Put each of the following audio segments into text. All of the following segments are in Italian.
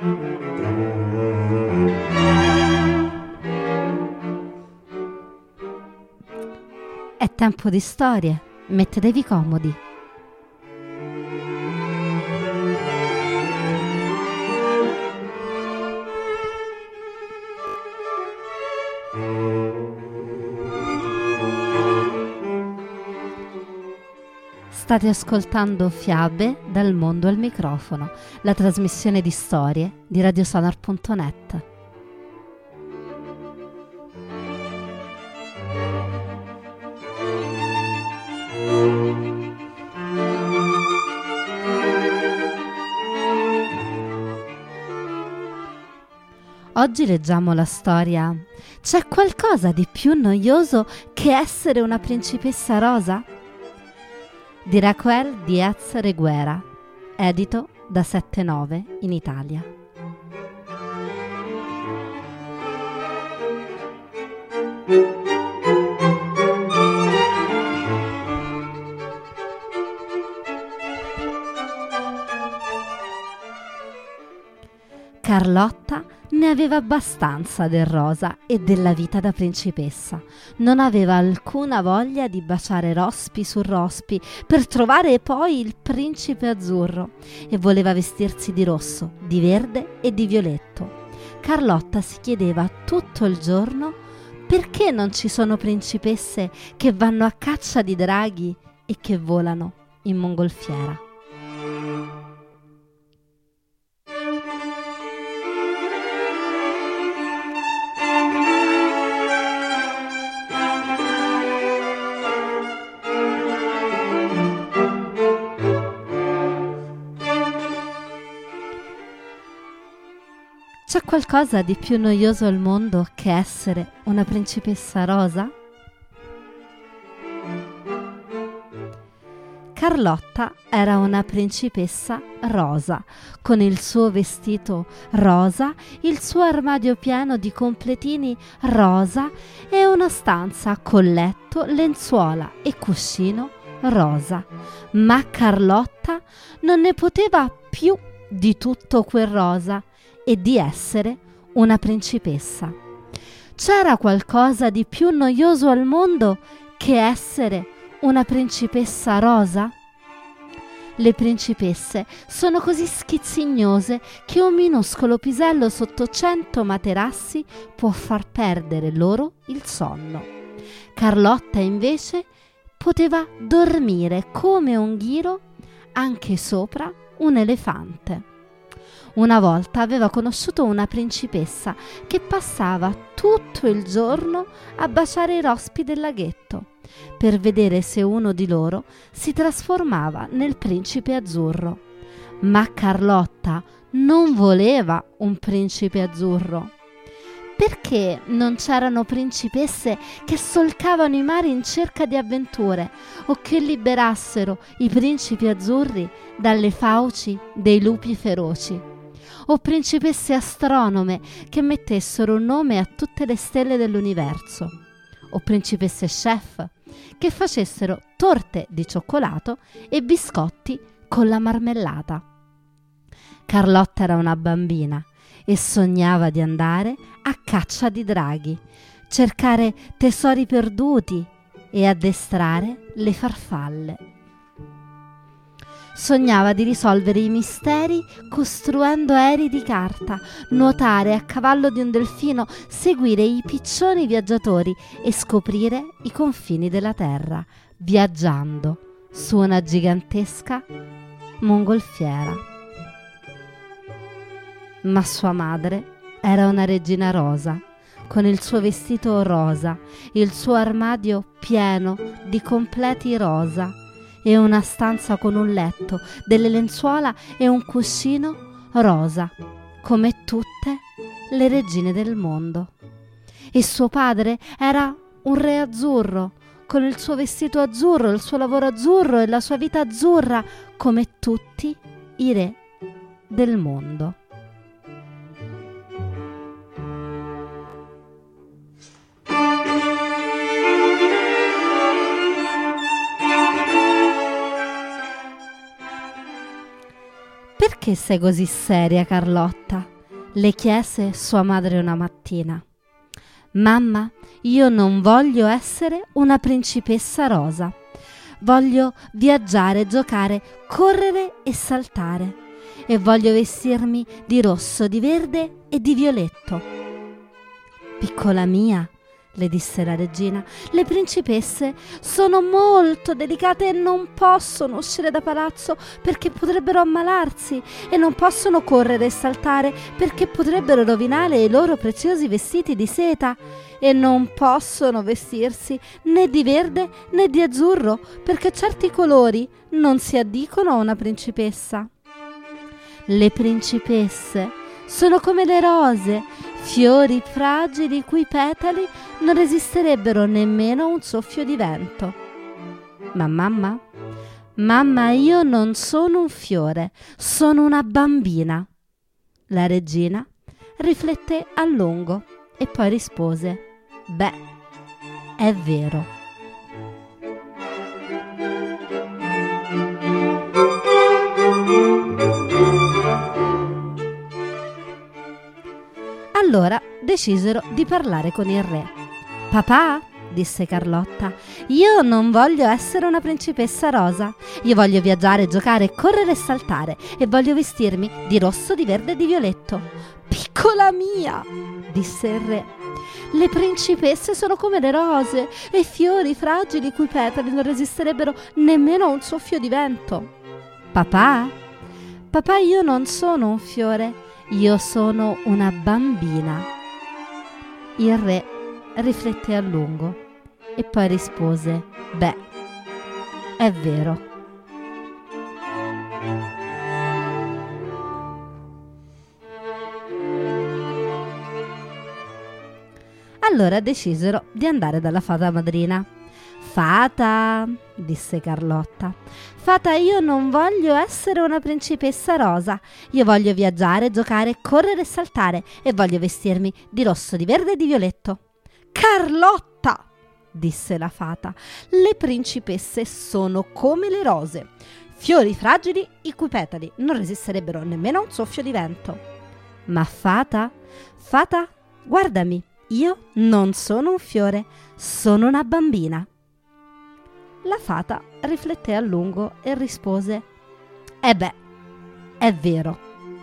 È tempo di storie, mettetevi comodi. State ascoltando Fiabe dal mondo al microfono, la trasmissione di storie di radiosonar.net. Oggi leggiamo la storia "C'è qualcosa di più noioso che essere una principessa rosa?" di Raquel Diaz Reguera, edito da 79 in Italia. Carlotta ne aveva abbastanza del rosa e della vita da principessa. Non aveva alcuna voglia di baciare rospi su rospi per trovare poi il principe azzurro e voleva vestirsi di rosso, di verde e di violetto. Carlotta si chiedeva tutto il giorno perché non ci sono principesse che vanno a caccia di draghi e che volano in mongolfiera. C'è qualcosa di più noioso al mondo che essere una principessa rosa? Carlotta era una principessa rosa, con il suo vestito rosa, il suo armadio pieno di completini rosa e una stanza con letto, lenzuola e cuscino rosa. Ma Carlotta non ne poteva più di tutto quel rosa e di essere una principessa. C'era qualcosa di più noioso al mondo che essere una principessa rosa? Le principesse sono così schizzignose che un minuscolo pisello sotto 100 materassi può far perdere loro il sonno. Carlotta invece poteva dormire come un ghiro anche sopra un elefante. Una volta aveva conosciuto una principessa che passava tutto il giorno a baciare i rospi del laghetto per vedere se uno di loro si trasformava nel principe azzurro. Ma Carlotta non voleva un principe azzurro. Perché non c'erano principesse che solcavano i mari in cerca di avventure o che liberassero i principi azzurri dalle fauci dei lupi feroci? O principesse astronome che mettessero un nome a tutte le stelle dell'universo? O principesse chef che facessero torte di cioccolato e biscotti con la marmellata? Carlotta era una bambina e sognava di andare a caccia di draghi, cercare tesori perduti e addestrare le farfalle. Sognava di risolvere i misteri costruendo aerei di carta, nuotare a cavallo di un delfino, seguire i piccioni viaggiatori e scoprire i confini della terra, viaggiando su una gigantesca mongolfiera. Ma sua madre era una regina rosa, con il suo vestito rosa, il suo armadio pieno di completi rosa e una stanza con un letto, delle lenzuola e un cuscino rosa, come tutte le regine del mondo. E suo padre era un re azzurro, con il suo vestito azzurro, il suo lavoro azzurro e la sua vita azzurra, come tutti i re del mondo. Perché sei così seria, Carlotta? Le chiese sua madre una mattina: «Mamma, io non voglio essere una principessa rosa. Voglio viaggiare, giocare, correre e saltare. E voglio vestirmi di rosso, di verde e di violetto». «Piccola mia», le disse la regina, «le principesse sono molto delicate e non possono uscire da palazzo perché potrebbero ammalarsi, e non possono correre e saltare perché potrebbero rovinare i loro preziosi vestiti di seta, e non possono vestirsi né di verde né di azzurro perché certi colori non si addicono a una principessa. Le principesse sono come le rose, fiori fragili i cui petali non resisterebbero nemmeno a un soffio di vento». «Ma mamma, io non sono un fiore, sono una bambina». La regina rifletté a lungo e poi rispose: «Beh, è vero». Allora decisero di parlare con il re. «Papà», disse Carlotta, «io non voglio essere una principessa rosa. Io voglio viaggiare, giocare, correre e saltare, e voglio vestirmi di rosso, di verde e di violetto». «Piccola mia», disse il re, «le principesse sono come le rose e i fiori fragili i cui petali non resisterebbero nemmeno a un soffio di vento». «Papà, io non sono un fiore, io sono una bambina». Il re rifletté a lungo e poi rispose: «Beh, è vero». Allora decisero di andare dalla fata madrina. «Fata», disse Carlotta, «Fata, io non voglio essere una principessa rosa. Io voglio viaggiare, giocare, correre e saltare, e voglio vestirmi di rosso, di verde e di violetto». «Carlotta», disse la fata, «le principesse sono come le rose, fiori fragili i cui petali non resisterebbero nemmeno a un soffio di vento». «Ma fata, guardami, io non sono un fiore, sono una bambina». La fata rifletté a lungo e rispose: «Beh, è vero».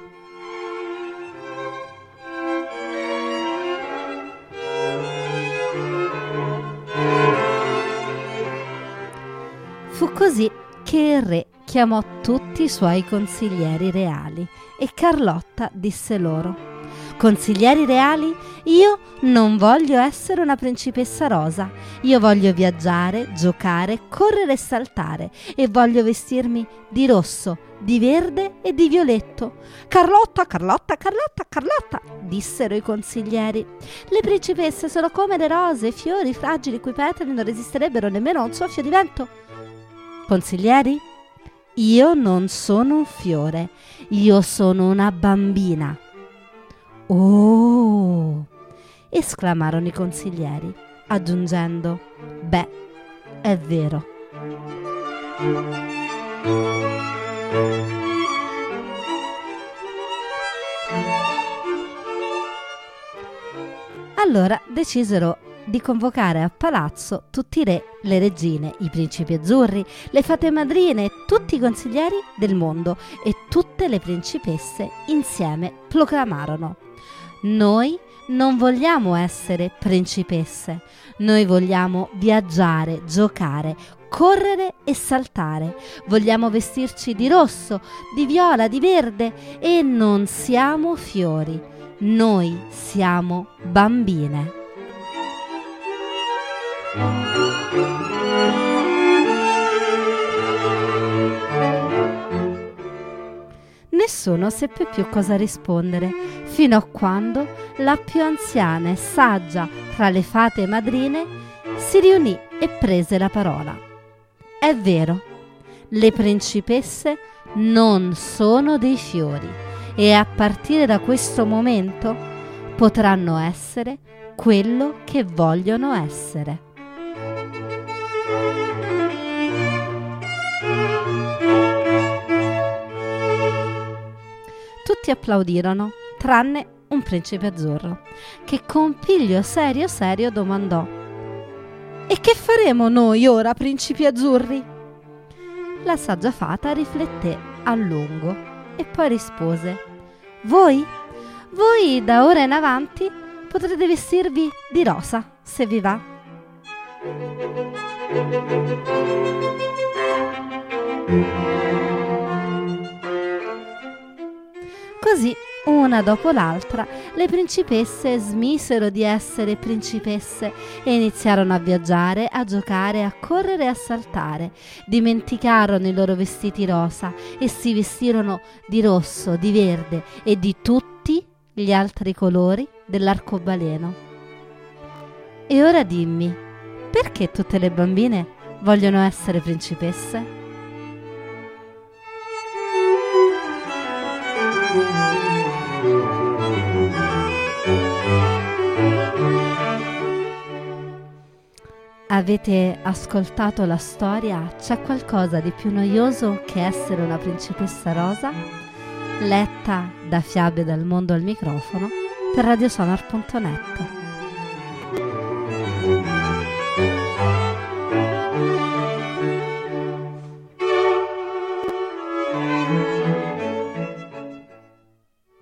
Fu così che il re chiamò tutti i suoi consiglieri reali e Carlotta disse loro: «Consiglieri reali, io non voglio essere una principessa rosa. Io voglio viaggiare, giocare, correre e saltare, e voglio vestirmi di rosso, di verde e di violetto». «Carlotta, dissero i consiglieri, «le principesse sono come le rose, fiori fragili i cui petali non resisterebbero nemmeno a un soffio di vento». «Consiglieri, io non sono un fiore, io sono una bambina». «Oh!» esclamarono i consiglieri, aggiungendo: «Beh, è vero». Allora decisero di convocare a palazzo tutti i re, le regine, i principi azzurri, le fate madrine e tutti i consiglieri del mondo, e tutte le principesse insieme proclamarono: «Noi non vogliamo essere principesse, noi vogliamo viaggiare, giocare, correre e saltare, vogliamo vestirci di rosso, di viola, di verde, e non siamo fiori, noi siamo bambine». Nessuno seppe più cosa rispondere, fino a quando la più anziana e saggia tra le fate madrine si riunì e prese la parola. «È vero, le principesse non sono dei fiori, e a partire da questo momento potranno essere quello che vogliono essere». Tutti applaudirono, tranne un principe azzurro, che con piglio serio serio domandò: «E che faremo noi ora, principi azzurri?» La saggia fata rifletté a lungo e poi rispose: «Voi da ora in avanti potrete vestirvi di rosa, se vi va». Così, una dopo l'altra, le principesse smisero di essere principesse e iniziarono a viaggiare, a giocare, a correre e a saltare. Dimenticarono i loro vestiti rosa e si vestirono di rosso, di verde e di tutti gli altri colori dell'arcobaleno. E ora dimmi, perché tutte le bambine vogliono essere principesse? Avete ascoltato la storia C'è qualcosa di più noioso che essere una principessa rosa? Letta da Fiabe dal mondo al microfono per radiosonar.net.